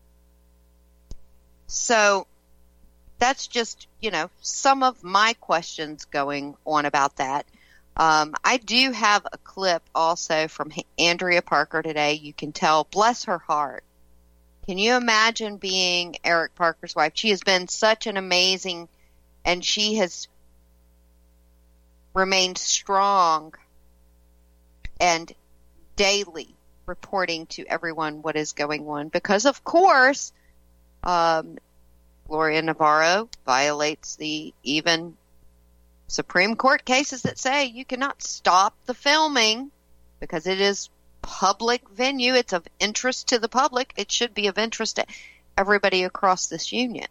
Speaker 2: So that's just, you know, some of my questions going on about that. Um, I do have a clip also from Andrea Parker today. You can tell, bless her heart. Can you imagine being Eric Parker's wife? She has been such an amazing, and she has remained strong and daily reporting to everyone what is going on. Because, of course, um, Gloria Navarro violates the even Supreme Court cases that say you cannot stop the filming because it is public venue. It's of interest to the public. It should be of interest to everybody across this union.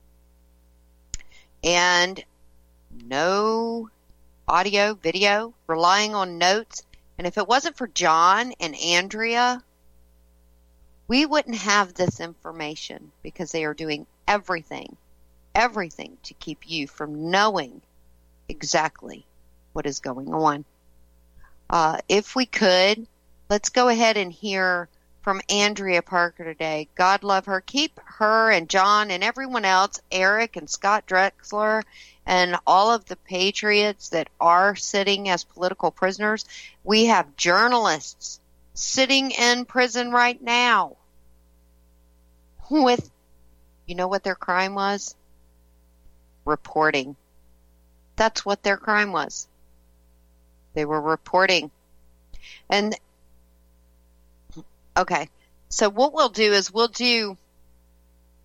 Speaker 2: And no audio, video, relying on notes. And if it wasn't for John and Andrea, we wouldn't have this information because they are doing everything, everything to keep you from knowing exactly what is going on. Uh, if we could, let's go ahead and hear from Andrea Parker today. God love her. Keep her and John and everyone else, Eric and Scott Drexler, and all of the patriots that are sitting as political prisoners. We have journalists sitting in prison right now with, you know what their crime was? Reporting. That's what their crime was. They were reporting. And, okay, so what we'll do is we'll do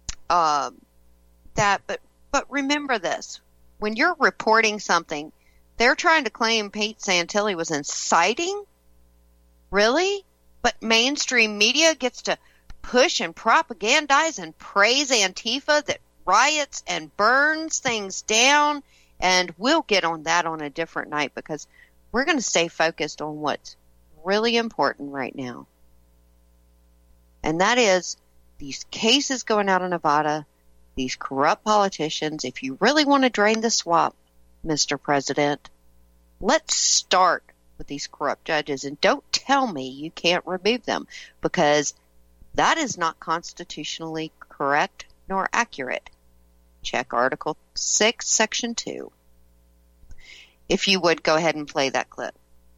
Speaker 2: um, that, but, but remember this. When you're reporting something, They're trying to claim Pete Santilli was inciting? Really? But mainstream media gets to push and propagandize and praise Antifa that riots and burns things down, and we'll get on that on a different night because we're going to stay focused on what's really important right now. And that is these cases going out of Nevada, these corrupt politicians. If you really want to drain the swamp, Mister President, let's start with these corrupt judges, and don't tell me you can't remove them, because that is not constitutionally correct nor accurate. Check Article six, Section two. If you would, go ahead and play that clip.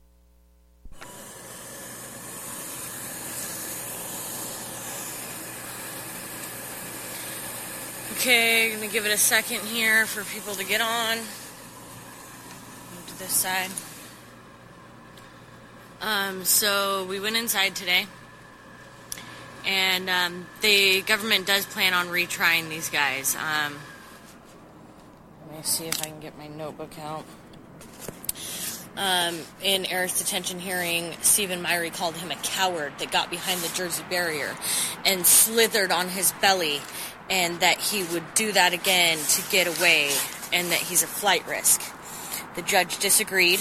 Speaker 16: Okay, gonna give it a second here for people to get on. Move to this side. Um, so we went inside today, and um, the government does plan on retrying these guys. Um, let me see if I can get my notebook out. Um, in Eric's detention hearing, Stephen Myrie called him a coward that got behind the Jersey barrier and slithered on his belly, and that he would do that again to get away, and that he's a flight risk. The judge disagreed.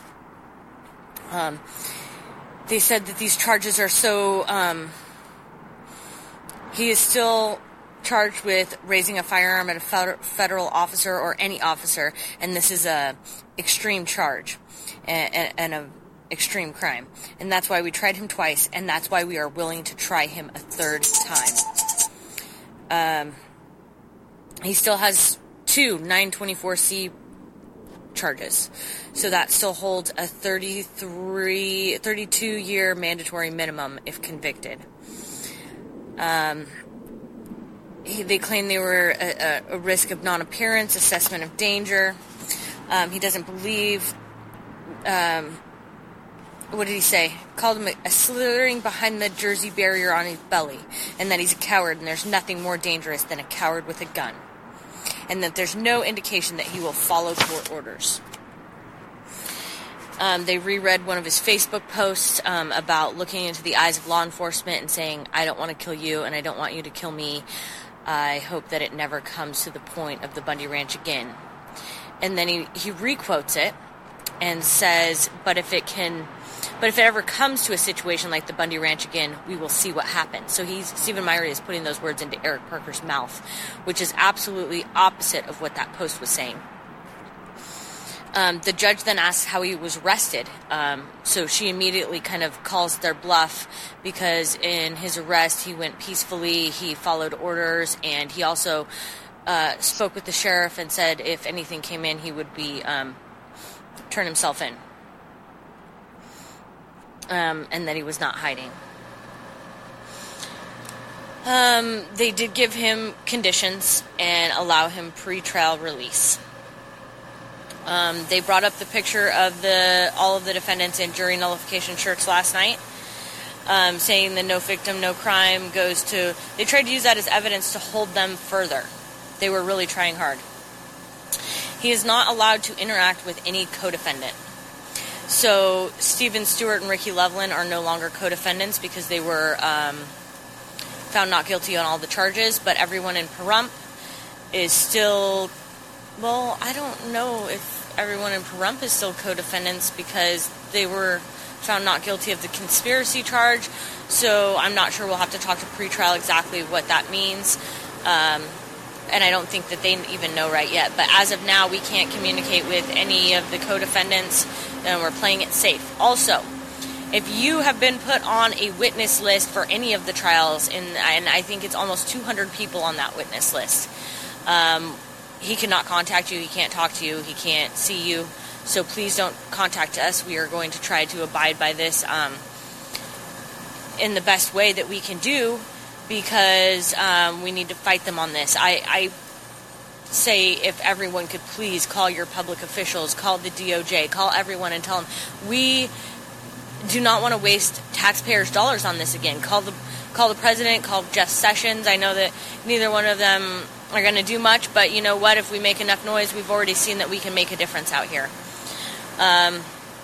Speaker 16: Um, they said that these charges are so, um, he is still charged with raising a firearm at a federal officer or any officer, and this is a extreme charge and, and a extreme crime. And that's why we tried him twice, and that's why we are willing to try him a third time. Um, he still has two nine twenty-four C charges. So that still holds a thirty-three, thirty-two year mandatory minimum if convicted. Um, he, they claim they were a, a, a risk of non-appearance, assessment of danger. Um, he doesn't believe, um, what did he say? Called him a, a slithering behind the Jersey barrier on his belly, and that he's a coward, and there's nothing more dangerous than a coward with a gun. And that there's no indication that he will follow court orders. Um, they reread one of his Facebook posts um, about looking into the eyes of law enforcement and saying, I don't want to kill you and I don't want you to kill me. I hope that it never comes to the point of the Bundy Ranch again. And then he, he requotes it and says, but if it can... But if it ever comes to a situation like the Bundy Ranch again, we will see what happens. So he's, Stephen Myrie is putting those words into Eric Parker's mouth, which is absolutely opposite of what that post was saying. Um, the judge then asks how he was arrested. Um, so she immediately kind of calls their bluff because in his arrest he went peacefully, he followed orders, and he also uh, spoke with the sheriff and said if anything came in, he would be um, turn himself in. Um, and that he was not hiding. Um, they did give him conditions and allow him pre-trial release. Um, they brought up the picture of the all of the defendants in jury nullification shirts last night, um, saying the no victim, no crime goes to... They tried to use that as evidence to hold them further. They were really trying hard. He is not allowed to interact with any co-defendant. So Stephen Stewart and Ricky Loveland are no longer co-defendants because they were um, found not guilty on all the charges, but everyone in Pahrump is still, well, I don't know if everyone in Pahrump is still co-defendants because they were found not guilty of the conspiracy charge, so I'm not sure. We'll have to talk to pretrial exactly what that means. Um, And I don't think that they even know right yet. But as of now, we can't communicate with any of the co-defendants, and we're playing it safe. Also, if you have been put on a witness list for any of the trials, and, and I think it's almost two hundred people on that witness list, um, he cannot contact you, he can't talk to you, he can't see you. So please don't contact us. We are going to try to abide by this um, in the best way that we can do, because um, we need to fight them on this. I, I say if everyone could please call your public officials, call the D O J, call everyone and tell them, we do not want to waste taxpayers' dollars on this again. Call the call the president, call Jeff Sessions. I know that neither one of them are going to do much, but you know what? If we make enough noise, we've already seen that we can make a difference out here. Um,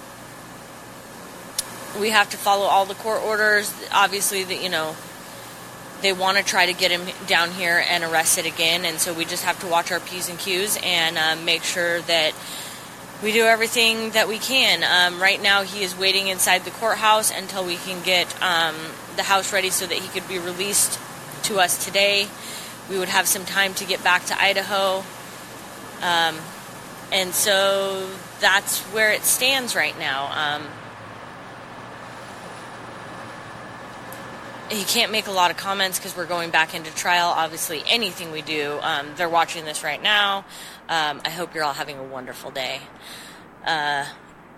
Speaker 16: we have to follow all the court orders. Obviously, the, you know, they want to try to get him down here and arrested again, and so we just have to watch our P's and Q's and uh, make sure that we do everything that we can. Um, right now, he is waiting inside the courthouse until we can get um, the house ready so that he could be released to us today. We would have some time to get back to Idaho. Um, and so that's where it stands right now. Um, he can't make a lot of comments because we're going back into trial. Obviously, anything we do, um, they're watching this right now. Um, I hope you're all having a wonderful day. Uh,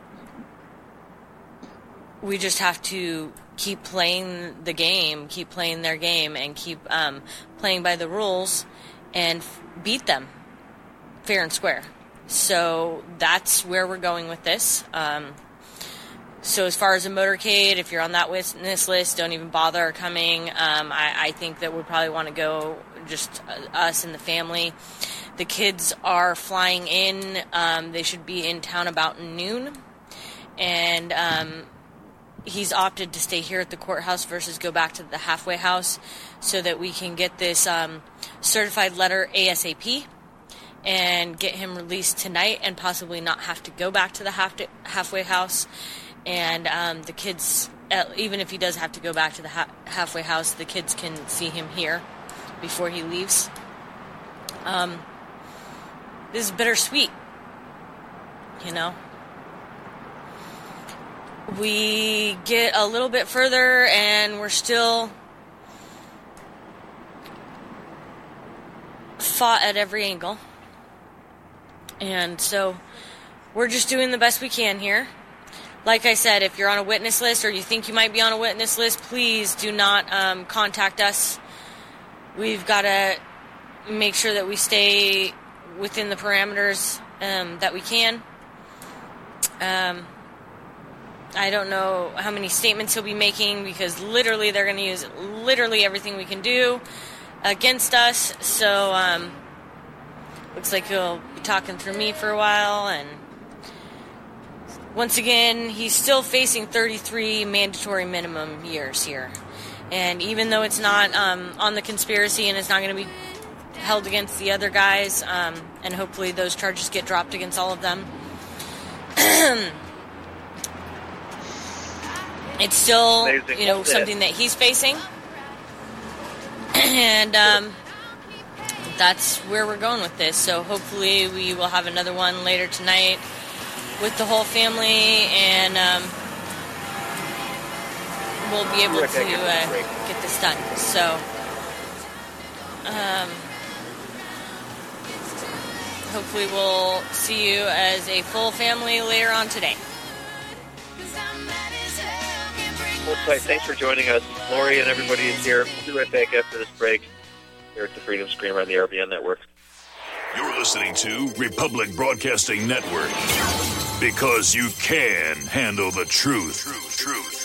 Speaker 16: we just have to keep playing the game, keep playing their game, and keep um, playing by the rules and f- beat them fair and square. So that's where we're going with this. Um, so as far as a motorcade, if you're on that witness list, don't even bother coming. Um, I, I think that we'd probably want to go just uh, us and the family. The kids are flying in. Um, they should be in town about noon. And um, he's opted to stay here at the courthouse versus go back to the halfway house so that we can get this um, certified letter ASAP and get him released tonight and possibly not have to go back to the half to, halfway house. And um, the kids, even if he does have to go back to the ha- halfway house, the kids can see him here before he leaves. Um, this is bittersweet, you know. We get a little bit further and we're still fought at every angle. And so we're just doing the best we can here. Like I said, if you're on a witness list or you think you might be on a witness list, please do not um, contact us. We've got to make sure that we stay within the parameters um, that we can. Um, I don't know how many statements he'll be making because literally they're going to use literally everything we can do against us. So um, looks like he'll be talking through me for a while. And once again, he's still facing thirty-three mandatory minimum years here. And even though it's not um, on the conspiracy and it's not going to be held against the other guys, um, and hopefully those charges get dropped against all of them, it's still, Amazing. you know, something that he's facing. And um, that's where we're going with this. So hopefully we will have another one later tonight with the whole family, and um, we'll be able to uh, get this done. So, um, hopefully we'll see you as a full family later on today.
Speaker 3: Well, thanks for joining us. Lori and everybody is here. We'll be right back after this break here at the Freedom Screamer on the R B N Network.
Speaker 17: You're listening to Republic Broadcasting Network, because you can handle the truth. Truth, truth.